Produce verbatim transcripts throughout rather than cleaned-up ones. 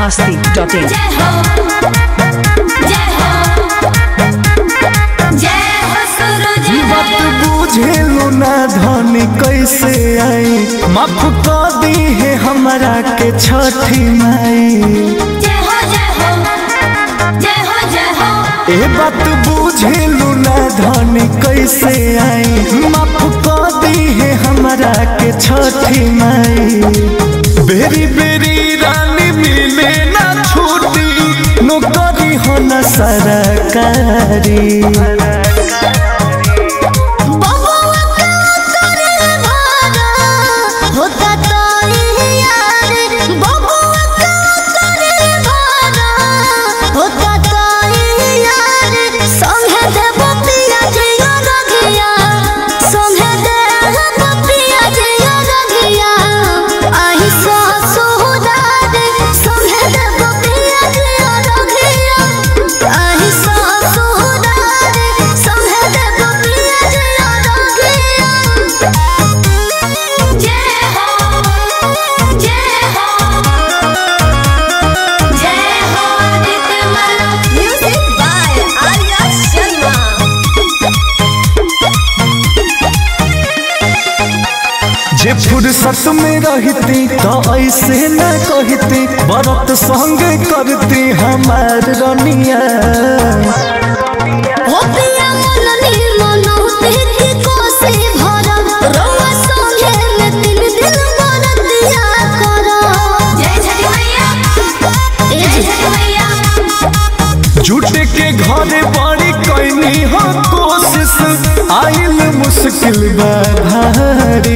मस्ती dot इन। बात बुझेलू ना धनी कैसे आई, माफ कर दी है हमरा के छठी माई। ए बात बुझेलू ना धनी कैसे आई, माफ कर दी है हमरा के छठी माई। बेरी बेरी रानी मिले ना छूटी, नौकरी हो न सरकारी। जे फुर्सत में रहती तो ऐसे न कहती, बरत संग करती हमार रनिया। जुटे के घरे बड़ी कैनी हो कोशिश, आइल मुश्किल बा भारी।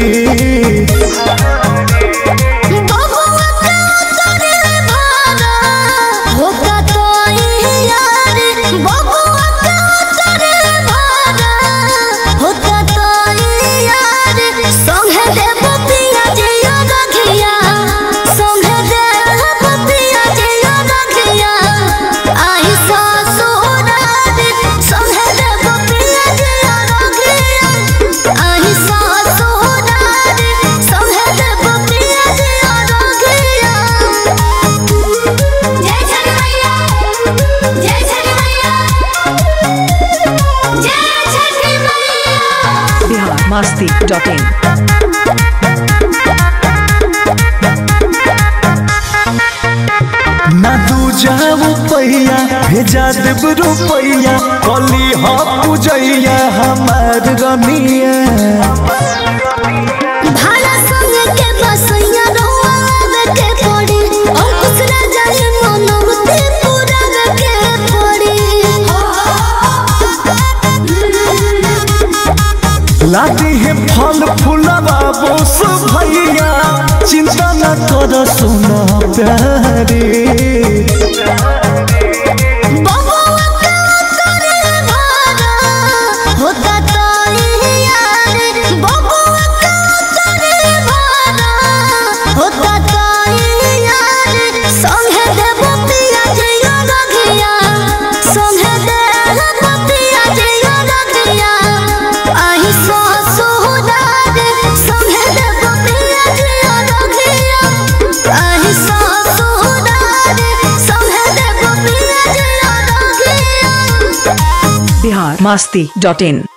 Masti dot in. ना दू जाऊ पैया भेजा देव रुपैया, कली हो पूजैया हमार रनिया। लाती है फल फूलवा बोस भैया, चिंता न कर सुना प्यारे। बिहार मस्ती डॉट इन।